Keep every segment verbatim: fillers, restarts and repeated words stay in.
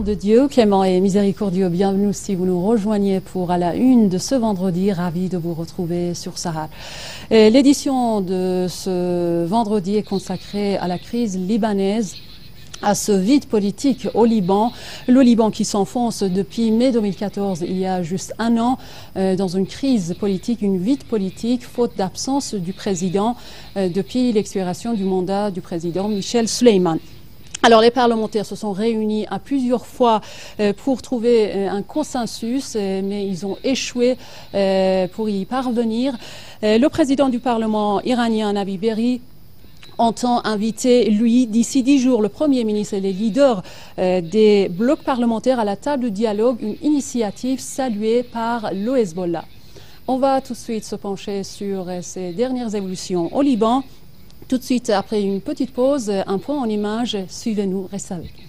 de Dieu, clément et miséricordieux, bienvenue si vous nous rejoignez pour à la une de ce vendredi. Ravi de vous retrouver sur Sahara. L'édition de ce vendredi est consacrée à la crise libanaise, à ce vide politique au Liban. Le Liban qui s'enfonce depuis mai deux mille quatorze, il y a juste un an, euh, dans une crise politique, une vide politique, faute d'absence du président euh, depuis l'expiration du mandat du président Michel Suleiman. Alors les parlementaires se sont réunis à plusieurs fois euh, pour trouver euh, un consensus, euh, mais ils ont échoué euh, pour y parvenir. Euh, le président du Parlement iranien, Nabi Berri, entend inviter, lui, d'ici dix jours, le Premier ministre et les leaders euh, des blocs parlementaires à la table de dialogue, une initiative saluée par le Hezbollah. On va tout de suite se pencher sur euh, ces dernières évolutions au Liban. Tout de suite, après une petite pause, un point en image. Suivez-nous, restez avec nous.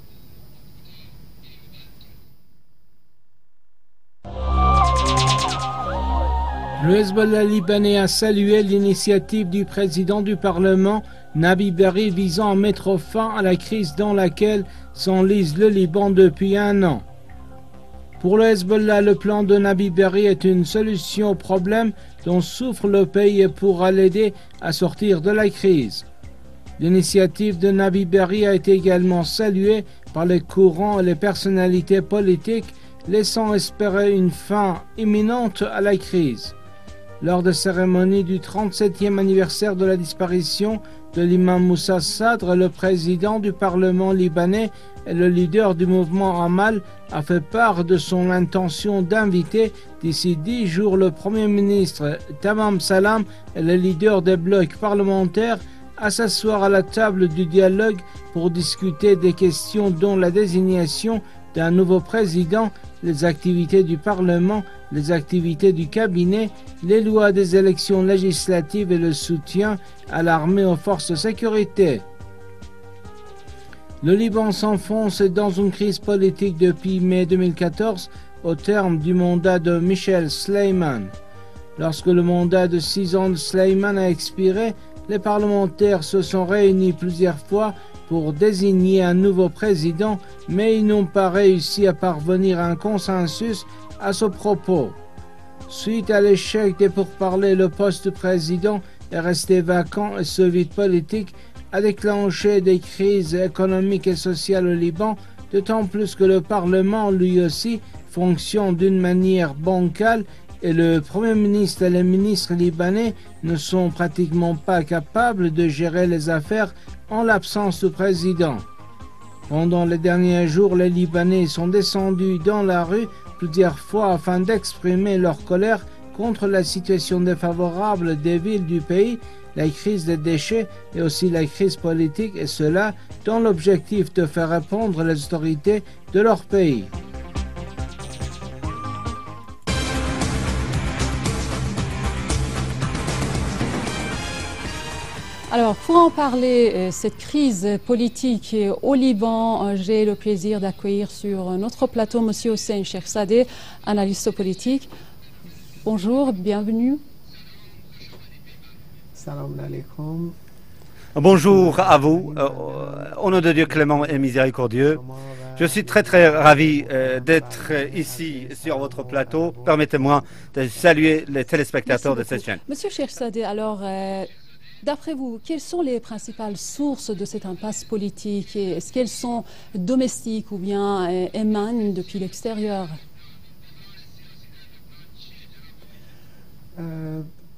Le Hezbollah libanais a salué l'initiative du président du Parlement, Nabi Berri, visant à mettre fin à la crise dans laquelle s'enlise le Liban depuis un an. Pour le Hezbollah, le plan de Nabi Berri est une solution au problème dont souffre le pays et pourra l'aider à sortir de la crise. L'initiative de Nabi Berri a été également saluée par les courants et les personnalités politiques, laissant espérer une fin imminente à la crise. Lors de cérémonie du trente-septième anniversaire de la disparition de l'imam Moussa Sadr, le président du Parlement libanais et le leader du mouvement Amal a fait part de son intention d'inviter d'ici dix jours le Premier ministre Tamam Salam et le leader des blocs parlementaires à s'asseoir à la table du dialogue pour discuter des questions dont la désignation d'un nouveau président, les activités du Parlement, les activités du cabinet, les lois des élections législatives et le soutien à l'armée aux forces de sécurité. Le Liban s'enfonce dans une crise politique depuis mai deux mille quatorze au terme du mandat de Michel Suleiman. Lorsque le mandat de six ans de Suleiman a expiré, les parlementaires se sont réunis plusieurs fois pour désigner un nouveau président, mais ils n'ont pas réussi à parvenir à un consensus à ce propos. Suite à l'échec des pourparlers, le poste de président est resté vacant et ce vide politique a déclenché des crises économiques et sociales au Liban, d'autant plus que le Parlement, lui aussi, fonctionne d'une manière bancale et le Premier ministre et les ministres libanais ne sont pratiquement pas capables de gérer les affaires en l'absence de président. Pendant les derniers jours, les Libanais sont descendus dans la rue plusieurs fois afin d'exprimer leur colère contre la situation défavorable des villes du pays, la crise des déchets et aussi la crise politique, et cela dans l'objectif de faire répondre les autorités de leur pays. Alors, pour en parler, euh, cette crise politique euh, au Liban, euh, j'ai le plaisir d'accueillir sur notre plateau M. Hossein Chersadeh, analyste politique. Bonjour, bienvenue. Salam alaikum. Bonjour à vous, euh, au nom de Dieu clément et miséricordieux. Je suis très très ravi euh, d'être ici sur votre plateau. Permettez-moi de saluer les téléspectateurs de cette chaîne. Monsieur Chersadeh, alors, euh, d'après vous, quelles sont les principales sources de cette impasse politique? Est-ce qu'elles sont domestiques ou bien euh, émanent depuis l'extérieur? Euh,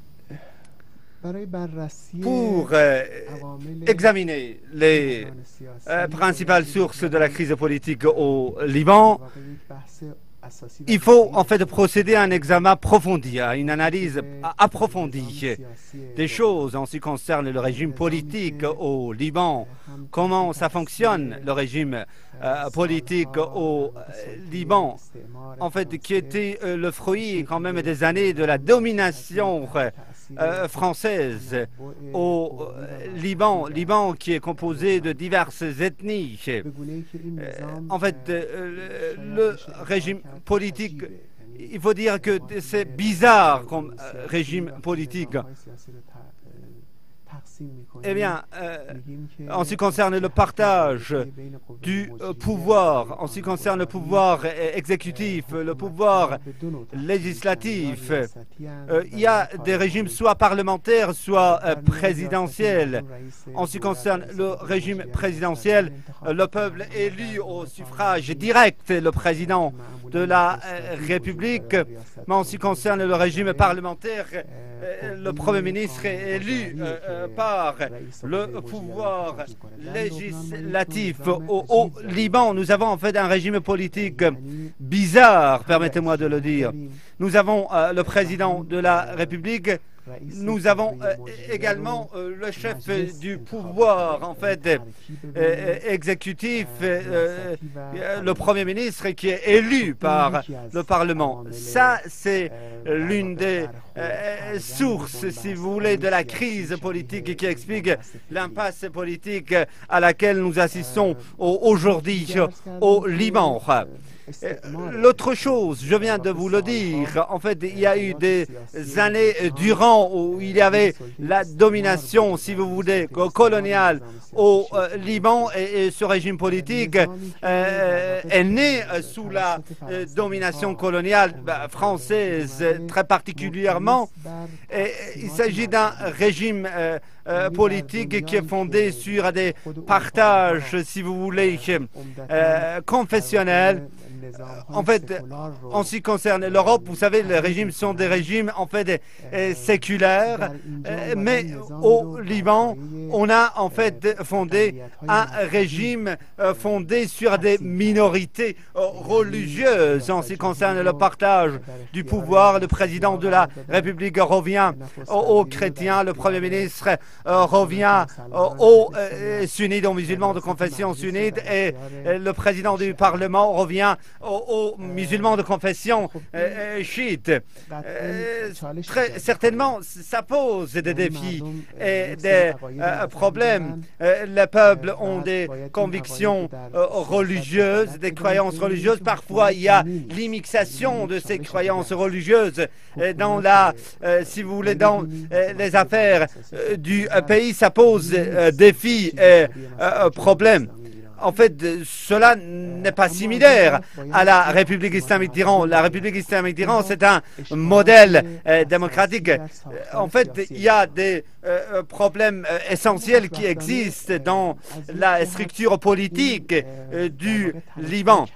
Pour euh, examiner les euh, principales sources de la crise politique au Liban, il faut en fait procéder à un examen approfondi, à une analyse approfondie des choses en ce qui concerne le régime politique au Liban, comment ça fonctionne le régime euh, politique au Liban, en fait qui était euh, le fruit quand même des années de la domination euh, française au euh, Liban, Liban qui est composé de diverses ethnies. Euh, en fait, euh, le, le régime politique, il faut dire que c'est bizarre comme euh, régime politique. Eh bien, euh, en ce qui concerne le partage du euh, pouvoir, en ce qui concerne le pouvoir exécutif, le pouvoir législatif, euh, il y a des régimes soit parlementaires, soit euh, présidentiels. En ce qui concerne le régime présidentiel, euh, le peuple élu au suffrage direct le président de la euh, République. Mais en ce qui concerne le régime parlementaire, euh, le Premier ministre est élu euh, euh, par le pouvoir législatif. Au, au Liban, nous avons en fait un régime politique bizarre, permettez-moi de le dire. Nous avons euh, le président de la République. Nous avons euh, également euh, le chef euh, du pouvoir, en fait, euh, euh, exécutif, euh, euh, le Premier ministre qui est élu par le Parlement. Ça, c'est l'une des euh, sources, si vous voulez, de la crise politique qui explique l'impasse politique à laquelle nous assistons aujourd'hui au Liban. L'autre chose, je viens de vous le dire, en fait, il y a eu des années durant où il y avait la domination, si vous voulez, coloniale au euh, Liban et, et ce régime politique euh, est né sous la euh, domination coloniale bah, française très particulièrement. Et, il s'agit d'un régime euh, euh, politique qui est fondé sur des partages, si vous voulez, euh, confessionnels. En fait, en ce qui concerne l'Europe, vous savez, les régimes sont des régimes en fait euh, séculaires, euh, mais au Liban, on a en fait fondé un régime euh, fondé sur des minorités euh, religieuses. En ce qui concerne le partage du pouvoir, le président de la République revient aux, aux chrétiens, le Premier ministre euh, revient euh, aux euh, sunnites, aux musulmans de confession sunnite, et euh, le président du Parlement revient aux, aux musulmans de confession euh, chiite. Euh, très certainement, ça pose des défis et des euh, problèmes. Euh, les peuples ont des convictions euh, religieuses, des croyances religieuses. Parfois, il y a l'immixation de ces croyances religieuses euh, dans la, euh, si vous voulez, dans euh, les affaires euh, du euh, pays. Ça pose euh, défis et euh, problèmes. En fait, cela n'est pas similaire à la République islamique d'Iran. La République islamique d'Iran, c'est un modèle euh, démocratique. En fait, il y a des euh, problèmes euh, essentiels qui existent dans la structure politique euh, du Liban.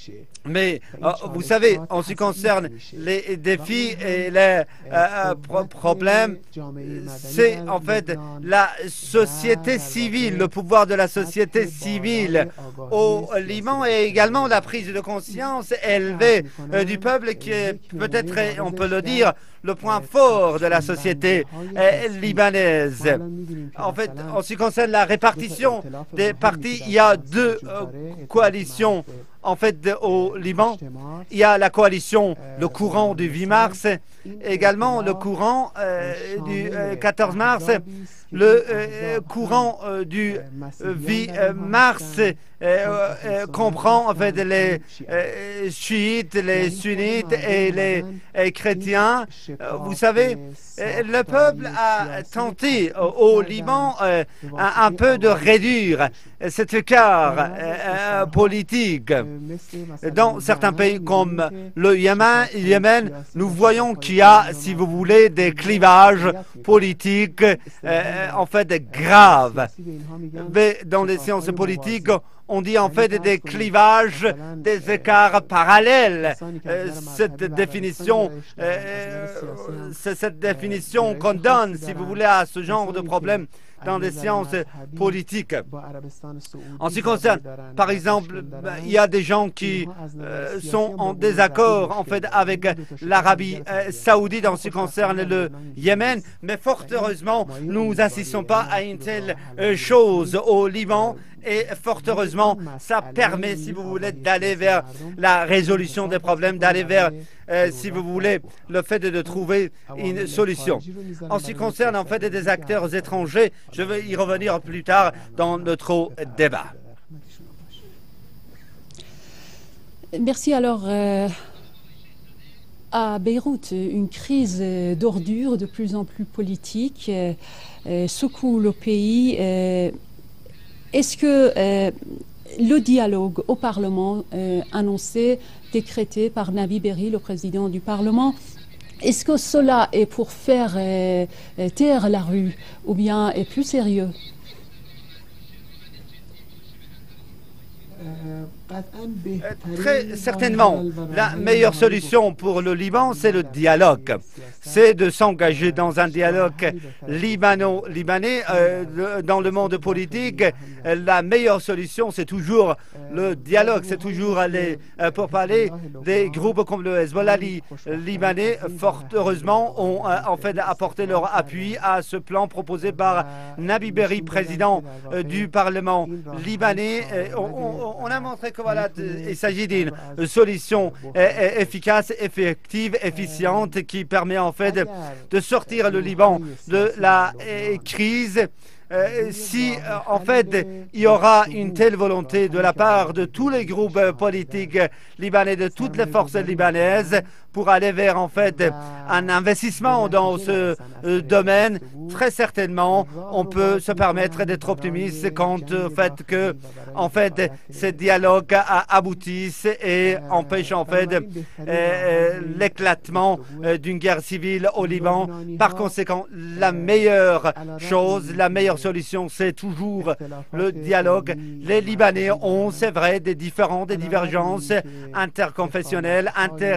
Mais euh, vous savez, en ce qui concerne les défis et les euh, pro problèmes, c'est en fait la société civile, le pouvoir de la société civile au Liban, et également la prise de conscience élevée euh, du peuple qui est peut-être, on peut le dire, le point fort de la société euh, libanaise. En fait, en ce qui concerne la répartition des partis, il y a deux euh, coalitions. En fait, au Liban, il y a la coalition, le courant du huit mars, également le courant euh, du euh, quatorze mars, le euh, courant euh, du huit mars euh, euh, comprend en fait les euh, chiites, les sunnites et les euh, chrétiens. Euh, vous savez, euh, le peuple a tenté euh, au Liban euh, un, un peu de réduire cet écart euh, politique. Dans certains pays comme le Yémen, Yémen nous voyons qu'il y a, si vous voulez, des clivages politiques euh, en fait graves. Mais dans les sciences politiques, on dit en fait des clivages, des écarts parallèles. Euh, cette définition, euh, c'est cette définition qu'on donne, si vous voulez, à ce genre de problème dans les sciences politiques. En ce qui concerne, par exemple, il y a des gens qui euh, sont en désaccord en fait avec l'Arabie euh, saoudite en ce qui concerne le Yémen, mais fort heureusement, nous n'assistons pas à une telle euh, chose au Liban. Et fort heureusement, ça permet, si vous voulez, d'aller vers la résolution des problèmes, d'aller vers, euh, si vous voulez, le fait de, de trouver une solution. En ce qui concerne, en fait, des acteurs étrangers, je vais y revenir plus tard dans notre débat. Merci. Alors, euh, à Beyrouth, une crise d'ordure de plus en plus politique euh, secoue le pays. Euh, Est-ce que euh, le dialogue au Parlement euh, annoncé, décrété par Nabi Berri, le président du Parlement, est-ce que cela est pour faire euh, taire la rue ou bien est plus sérieux? Très certainement, la meilleure solution pour le Liban, c'est le dialogue. C'est de s'engager dans un dialogue libano-libanais. Euh, dans le monde politique, la meilleure solution, c'est toujours le dialogue. C'est toujours aller euh, pour parler des groupes comme le Hezbollah li, libanais. Fort heureusement, ont euh, en fait apporté leur appui à ce plan proposé par Nabi Berri, président euh, du Parlement libanais. Euh, on, on, on a montré que voilà, il s'agit d'une solution efficace, effective, efficiente qui permet en fait de, de sortir le Liban de la crise. Euh, si euh, en fait il y aura une telle volonté de la part de tous les groupes euh, politiques libanais, de toutes les forces libanaises, pour aller vers en fait un investissement dans ce euh, domaine, très certainement on peut se permettre d'être optimiste quant au fait que en fait ce dialogue aboutisse et empêche en fait euh, l'éclatement euh, d'une guerre civile au Liban. Par conséquent, la meilleure chose, la meilleure solution, c'est toujours le dialogue. Les Libanais ont, c'est vrai, des différends, des divergences interconfessionnelles,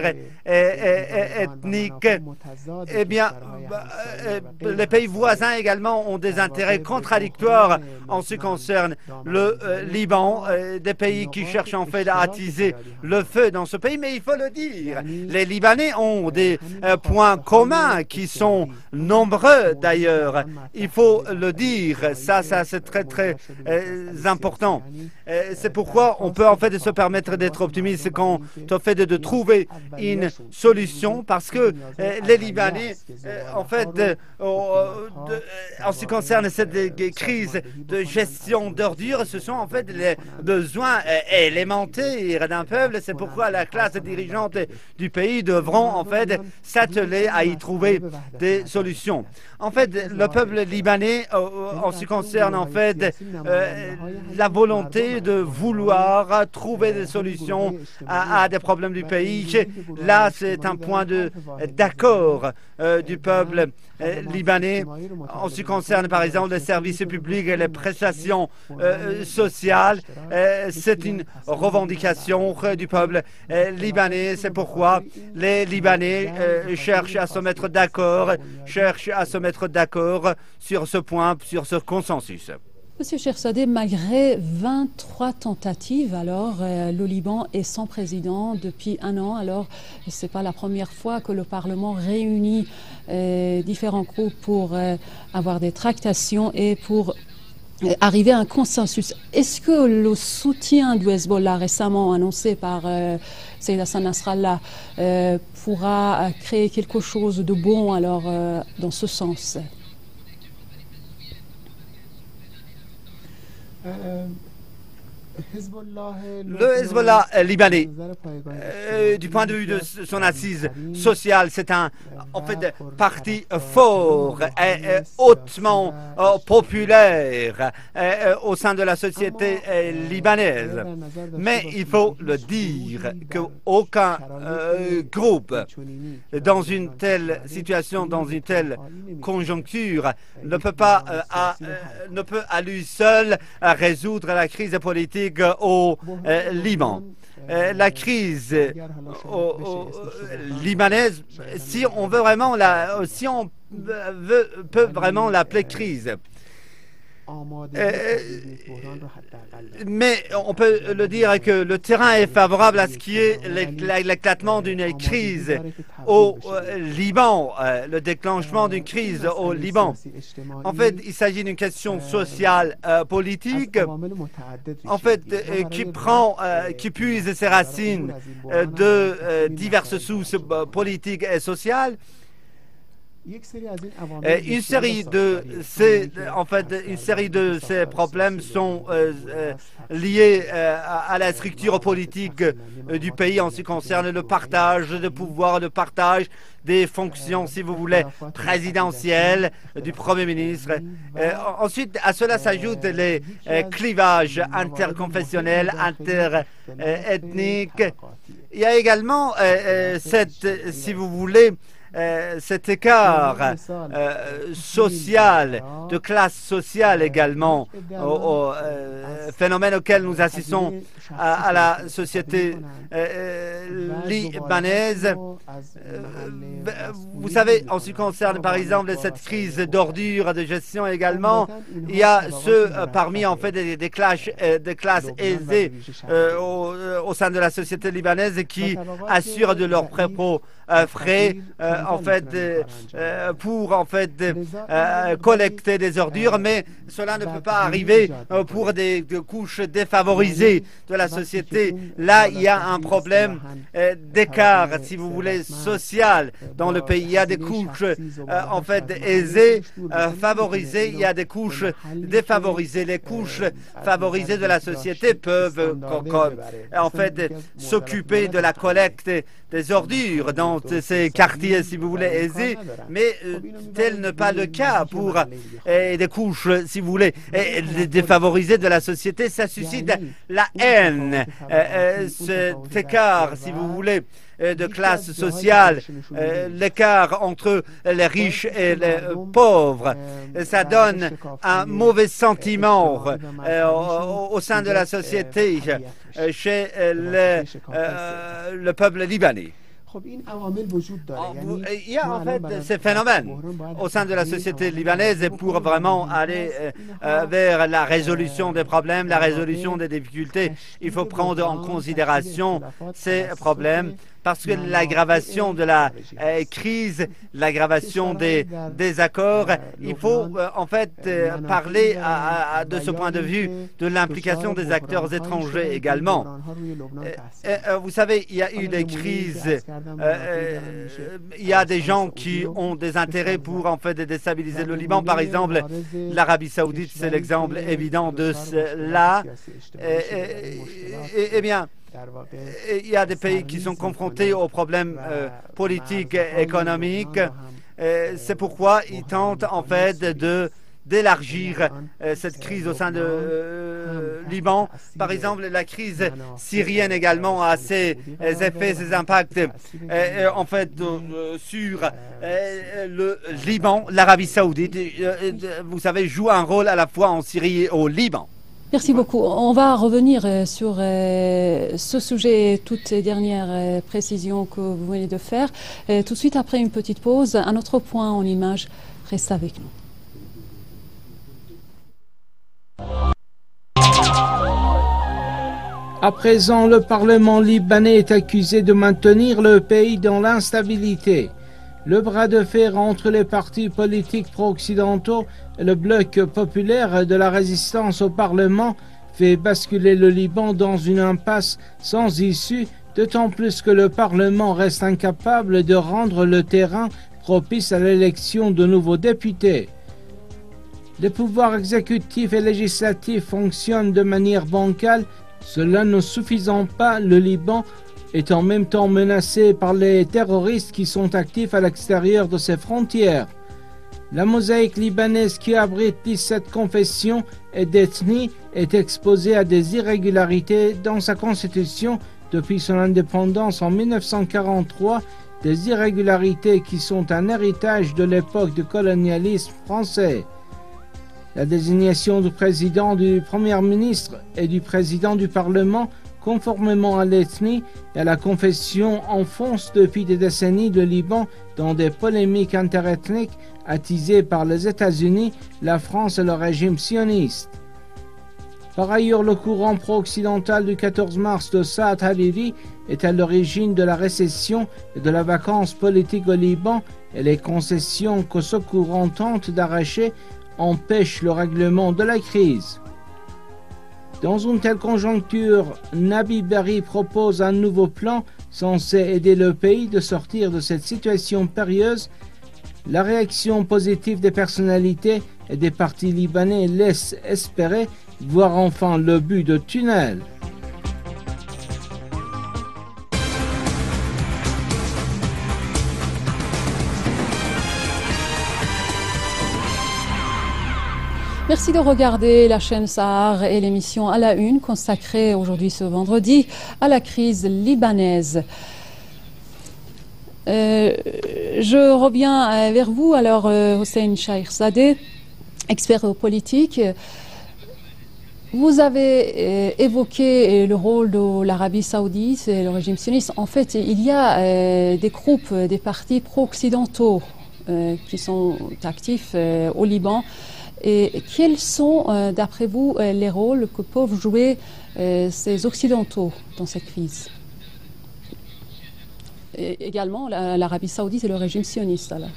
interethniques. Eh bien, les pays voisins également ont des intérêts contradictoires en ce qui concerne le euh, Liban, euh, des pays qui cherchent en fait à attiser le feu dans ce pays. Mais il faut le dire, les Libanais ont des euh, points communs qui sont nombreux d'ailleurs. Il faut le dire. Ça, ça c'est très très euh, important. Euh, c'est pourquoi on peut en fait se permettre d'être optimiste quand on fait de, de trouver une solution, parce que euh, les Libanais, euh, en fait, euh, de, en ce qui concerne cette euh, crise de gestion d'ordures, ce sont en fait les besoins euh, élémentaires d'un peuple. C'est pourquoi la classe dirigeante du pays devront en fait s'atteler à y trouver des solutions. En fait, le peuple libanais, euh, en ce qui concerne en fait euh, la volonté de vouloir trouver des solutions à, à des problèmes du pays, là c'est un point de d'accord euh, du peuple euh, libanais. En ce qui concerne par exemple les services publics et les prestations euh, sociales, euh, c'est une revendication euh, du peuple euh, libanais. C'est pourquoi les Libanais euh, cherchent à se mettre d'accord, cherchent à se mettre d'accord sur ce point, sur ce consensus. Monsieur Chersadeh, malgré vingt-trois tentatives, alors euh, le Liban est sans président depuis un an. Alors, ce n'est pas la première fois que le Parlement réunit euh, différents groupes pour euh, avoir des tractations et pour euh, arriver à un consensus. Est-ce que le soutien du Hezbollah récemment annoncé par euh, Saïd Hassan Nasrallah euh, pourra créer quelque chose de bon alors euh, dans ce sens? Le Hezbollah libanais, euh, du point de vue de son assise sociale, c'est un en fait parti fort, et hautement euh, populaire euh, au sein de la société euh, libanaise. Mais il faut le dire qu'aucun euh, groupe dans une telle situation, dans une telle conjoncture, ne peut pas euh, à, euh, ne peut à lui seul euh, résoudre la crise politique au euh, Liban. Euh, la crise euh, au, au, libanaise, si on veut vraiment la, si on veut, peut vraiment l'appeler crise. Euh, mais on peut le dire que le terrain est favorable à ce qui est l'éclatement d'une crise au Liban, euh, le déclenchement d'une crise au Liban. En fait, il s'agit d'une question sociale, euh, politique, en fait, euh, qui prend, euh, qui puise ses racines euh, de euh, diverses sources euh, politiques et sociales. Et une série de ces, en fait, une série de ces problèmes sont euh, euh, liés euh, à, à la structure politique euh, du pays en ce qui concerne le partage de pouvoir, le partage des fonctions, si vous voulez, présidentielles du Premier ministre. Euh, ensuite, à cela s'ajoutent les euh, clivages interconfessionnels, interethniques. Il y a également euh, euh, cette, si vous voulez, Euh, cet écart euh, social, de classe sociale également, au, au euh, phénomène auquel nous assistons à, à la société euh, libanaise. Euh, vous savez, en ce qui concerne par exemple cette crise d'ordures, de gestion également, il y a ceux euh, parmi en fait des, des, classes, euh, des classes aisées euh, au, au sein de la société libanaise qui assurent de leurs propres euh, frais euh, en fait euh, pour en fait euh, collecter des ordures, mais cela ne peut pas arriver euh, pour des, des couches défavorisées de la société. Là, il y a un problème euh, d'écart, si vous voulez, social dans le pays. Il y a des couches euh, en fait aisées, euh, favorisées. Il y a des couches défavorisées. Les couches favorisées de la société peuvent euh, en fait s'occuper de la collecte des ordures dans ces quartiers, si vous voulez, aisés, mais euh, tel n'est pas le cas pour euh, des couches, si vous voulez, et, les défavorisés de la société. Ça suscite la haine, euh, euh, cet écart, si vous voulez, euh, de classe sociale, euh, l'écart entre les riches et les euh, pauvres. Ça donne un mauvais sentiment euh, au, au sein de la société, euh, chez euh, le, euh, le peuple libanais. Il y a en fait ces phénomènes au sein de la société libanaise, et pour vraiment aller euh, vers la résolution des problèmes, la résolution des difficultés, il faut prendre en considération ces problèmes, parce que l'aggravation de la euh, crise, l'aggravation des désaccords, il faut euh, en fait euh, parler à, à, de ce point de vue de l'implication des acteurs étrangers également. Euh, euh, vous savez, il y a eu des crises, euh, il y a des gens qui ont des intérêts pour en fait déstabiliser le Liban. Par exemple, l'Arabie Saoudite, c'est l'exemple évident de cela. Eh bien, il y a des pays qui sont confrontés aux problèmes euh, politiques et économiques. Euh, c'est pourquoi ils tentent en fait de d'élargir euh, cette crise au sein de euh, Liban. Par exemple, la crise syrienne également a ses, ses effets, ses impacts euh, en fait euh, sur euh, le Liban. L'Arabie Saoudite, euh, vous savez, joue un rôle à la fois en Syrie et au Liban. Merci beaucoup. On va revenir sur ce sujet et toutes les dernières précisions que vous venez de faire. Et tout de suite après une petite pause, un autre point en image. Reste avec nous. À présent, le Parlement libanais est accusé de maintenir le pays dans l'instabilité. Le bras de fer entre les partis politiques pro-occidentaux et le bloc populaire de la résistance au Parlement fait basculer le Liban dans une impasse sans issue, d'autant plus que le Parlement reste incapable de rendre le terrain propice à l'élection de nouveaux députés. Les pouvoirs exécutifs et législatifs fonctionnent de manière bancale. Cela ne suffisant pas, le Liban est en même temps menacé par les terroristes qui sont actifs à l'extérieur de ses frontières. La mosaïque libanaise, qui abrite dix-sept confessions et d'ethnies, est exposée à des irrégularités dans sa constitution depuis son indépendance en mille neuf cent quarante-trois, des irrégularités qui sont un héritage de l'époque du colonialisme français. La désignation du président, du premier ministre et du président du Parlement, conformément à l'ethnie et à la confession, enfonce depuis des décennies le Liban dans des polémiques interethniques attisées par les États-Unis, la France et le régime sioniste. Par ailleurs, le courant pro-occidental du quatorze mars de Saad Hariri est à l'origine de la récession et de la vacance politique au Liban, et les concessions que ce courant tente d'arracher empêchent le règlement de la crise. Dans une telle conjoncture, Nabi Berri propose un nouveau plan censé aider le pays de sortir de cette situation périlleuse, La réaction positive des personnalités et des partis libanais laisse espérer voir enfin le but du tunnel. Merci de regarder la chaîne Sahar et l'émission à la une consacrée aujourd'hui ce vendredi à la crise libanaise. Euh, je reviens vers vous, alors euh, Hossein Chaïkhzadeh, expert politique. Vous avez euh, évoqué le rôle de l'Arabie saoudite et le régime sioniste. En fait, il y a euh, des groupes, des partis pro-occidentaux euh, qui sont actifs euh, au Liban. Et quels sont, euh, d'après vous, euh, les rôles que peuvent jouer euh, ces Occidentaux dans cette crise? Et également l'Arabie saoudite et le régime sioniste. Alors.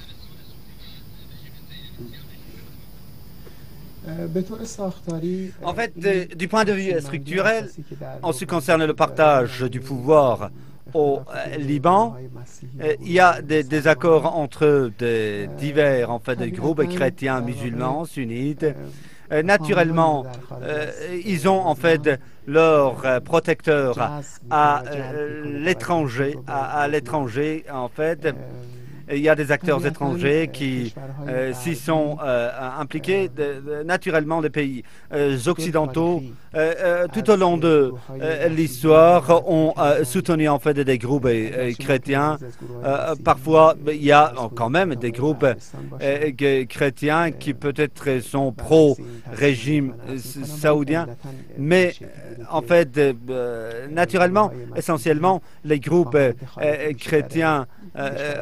En fait, euh, du point de vue structurel, en ce qui concerne le partage du pouvoir au euh, Liban, euh, il y a des, des accords entre des divers en fait, des groupes chrétiens, musulmans, sunnites. Euh, naturellement, euh, ils ont en fait leur euh, protecteur à, à euh, l'étranger, à, à l'étranger en fait. Il y a des acteurs étrangers qui euh, s'y sont euh, impliqués, de, de, naturellement des pays euh, occidentaux, euh, euh, tout au long de euh, l'histoire, ont euh, soutenu en fait des groupes euh, chrétiens. Euh, parfois, il y a quand même des groupes euh, chrétiens qui peut-être sont pro-régime saoudien, mais en fait, euh, naturellement, essentiellement, les groupes euh, chrétiens euh,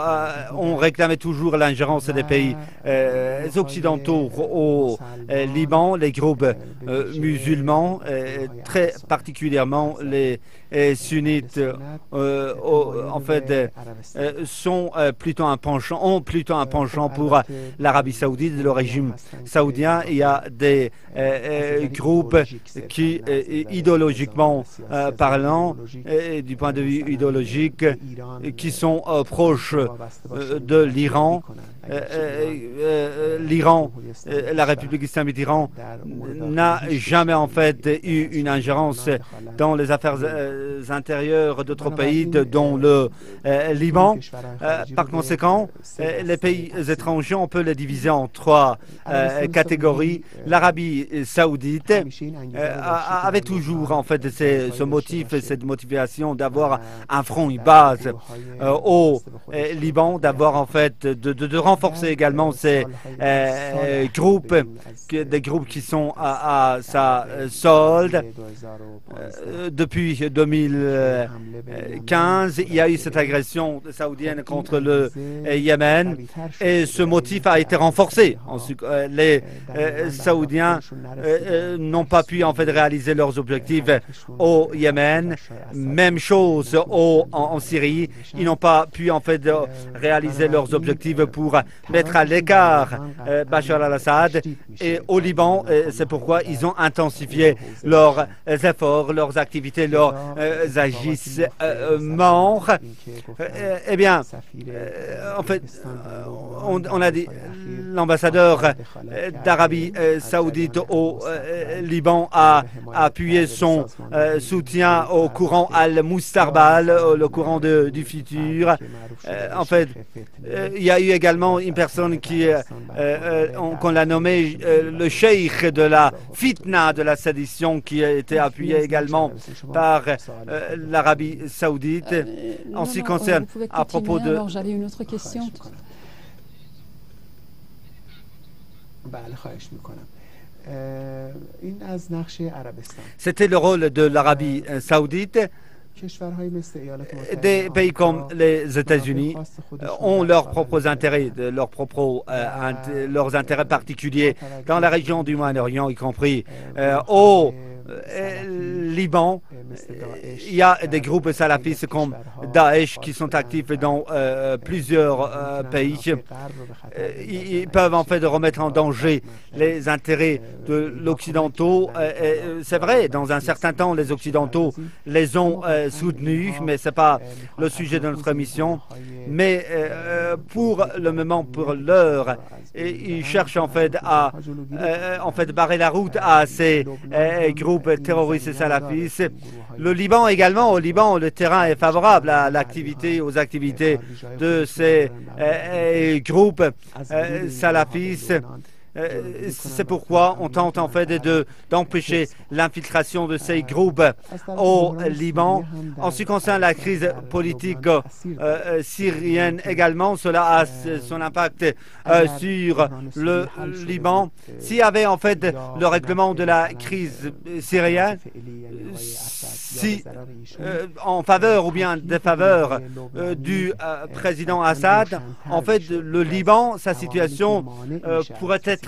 ont réclamé toujours l'ingérence des pays euh, occidentaux au euh, Liban, les groupes euh, musulmans, euh, très particulièrement les euh, sunnites, euh, au, en fait, euh, sont euh, plutôt un penchant, ont plutôt un penchant pour l'Arabie saoudite, le régime saoudien. Il y a des euh, euh, groupes qui, euh, idéologiquement euh, parlant, et du point de vue idéologique, qui sont euh, proches euh, de l'Iran. Euh, euh, euh, L'Iran, euh, la République islamique d'Iran n'a jamais en fait eu une ingérence dans les affaires euh, intérieures d'autres pays, de, dont le euh, Liban. Euh, par conséquent, euh, les pays étrangers, on peut les diviser en trois euh, catégories. L'Arabie saoudite euh, avait toujours en fait ces, ce motif et cette motivation d'avoir un front, une base euh, au euh, Liban, d'avoir en fait de, de, de renforcer également ces euh, groupes, que, des groupes qui sont à, à sa solde. Euh, depuis deux mille quinze, il y a eu cette agression saoudienne contre le euh, Yémen et ce motif a été renforcé. Ensuite, euh, les euh, Saoudiens euh, euh, n'ont pas pu en fait réaliser leurs objectifs au Yémen. Même chose au, en, en Syrie, ils n'ont pas pu en fait réaliser leurs objectifs pour mettre à l'écart euh, Bachar al-Assad. Et au Liban, euh, c'est pourquoi ils ont intensifié leurs euh, efforts, leurs activités, leurs euh, agissements. Euh, eh bien, euh, en fait, on, on a dit l'ambassadeur euh, d'Arabie euh, saoudite au euh, Liban a appuyé son euh, soutien au courant al-Mustarbal, le courant de, du futur. Euh, en fait, euh, il y a eu également une personne qui, euh, euh, qu'on l'a nommé euh, le cheikh de la fitna, de la sédition, qui a été appuyé également par euh, l'Arabie saoudite. Euh, en ce qui non, concerne, à propos de... Alors, j'avais une autre question. C'était le rôle de l'Arabie saoudite. Des pays comme les États-Unis ont leurs propres intérêts, leurs propres euh, int leurs intérêts particuliers dans la région du Moyen-Orient, y compris euh, au euh, Liban, il y a des groupes salafistes comme Daesh qui sont actifs dans euh, plusieurs euh, pays. Euh, ils peuvent en fait remettre en danger les intérêts de l'Occidentaux. Euh, C'est vrai, dans un certain temps, les Occidentaux les ont euh, soutenus, mais ce n'est pas le sujet de notre mission. Mais euh, pour le moment, pour l'heure, ils cherchent en fait à euh, en fait barrer la route à ces euh, groupes terroristes salafistes. Le Liban également, au Liban, le terrain est favorable à l'activité, aux activités de ces euh, groupes euh, salafistes. Euh, C'est pourquoi on tente en fait de d'empêcher l'infiltration de ces groupes au Liban. En ce qui concerne la crise politique euh, syrienne également, cela a son impact euh, sur le Liban. S'il y avait en fait le règlement de la crise syrienne, si euh, en faveur ou bien défaveur euh, du euh, président Assad, en fait le Liban, sa situation euh, pourrait être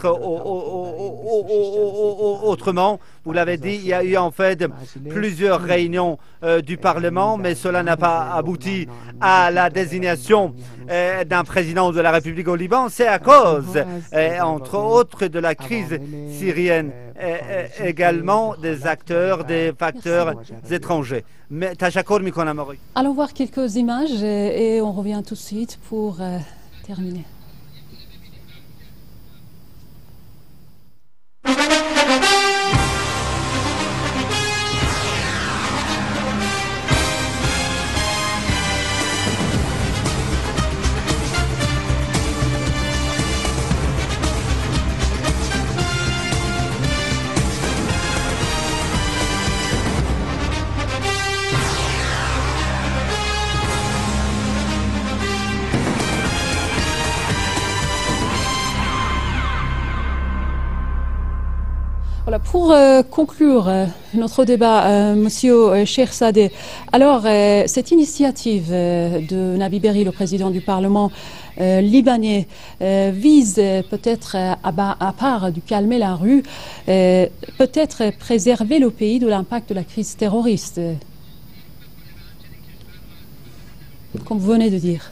autrement. Vous l'avez dit, il y a eu en fait plusieurs réunions euh, du Parlement, mais cela n'a pas abouti à la désignation euh, d'un président de la République au Liban. C'est à cause, euh, entre autres, de la crise syrienne, et, et également des acteurs, des facteurs étrangers. Mais allons voir quelques images et, et on revient tout de suite pour euh, terminer. Voilà, pour euh, conclure euh, notre débat, euh, Monsieur euh, Cheikh-Sadeh, alors euh, cette initiative euh, de Nabi Berri, le président du Parlement euh, libanais, euh, vise euh, peut-être, euh, à, à part du calmer la rue, euh, peut-être préserver le pays de l'impact de la crise terroriste, euh, comme vous venez de dire.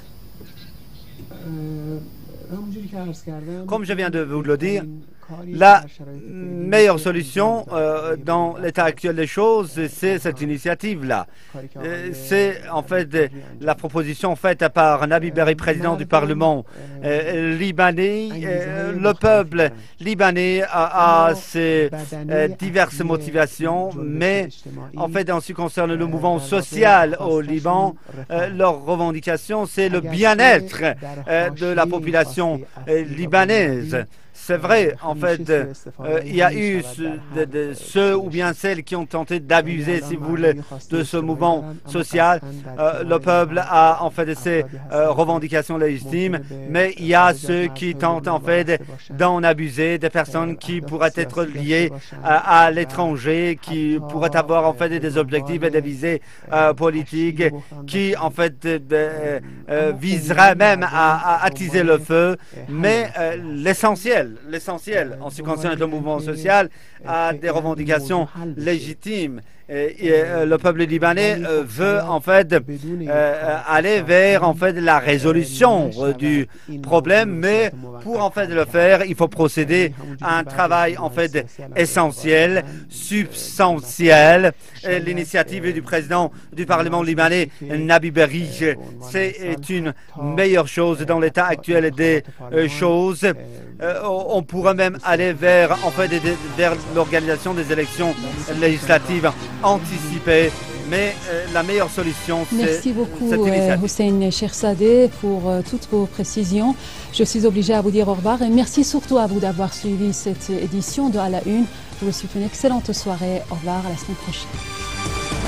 Comme je viens de vous le dire, la meilleure solution euh, dans l'état actuel des choses, c'est cette initiative-là. Euh, c'est en fait la proposition faite par Nabi Berri, président du Parlement euh, libanais. Euh, le peuple libanais a, a ses euh, diverses motivations, mais en fait, en ce qui concerne le mouvement social au Liban, euh, leur revendication, c'est le bien-être euh, de la population euh, libanaise. C'est vrai, en fait, euh, il y a eu ce, de, de, ceux ou bien celles qui ont tenté d'abuser, si vous voulez, de ce mouvement social. Euh, le peuple a en fait ses euh, revendications légitimes, mais il y a ceux qui tentent en fait d'en abuser, des personnes qui pourraient être liées à, à l'étranger, qui pourraient avoir en fait des objectifs et des visées euh, politiques, qui en fait euh, euh, viseraient même à, à attiser le feu. Mais euh, l'essentiel, L'essentiel, en ce qui concerne le mouvement social, a des revendications légitimes. Et, et, euh, le peuple libanais euh, veut en fait euh, aller vers en fait la résolution euh, du problème, mais pour en fait le faire, il faut procéder à un travail en fait essentiel, substantiel. L'initiative du président du Parlement libanais, Nabi Berri, c'est une meilleure chose dans l'état actuel des euh, choses. Euh, on pourrait même aller vers en fait vers l'organisation des élections législatives anticipées, mais euh, la meilleure solution, c'est Merci beaucoup, euh, Hussein Cheikh-Sadeh, pour euh, toutes vos précisions. Je suis obligée à vous dire au revoir et merci surtout à vous d'avoir suivi cette édition de À la Une. Je vous souhaite une excellente soirée. Au revoir, à la semaine prochaine.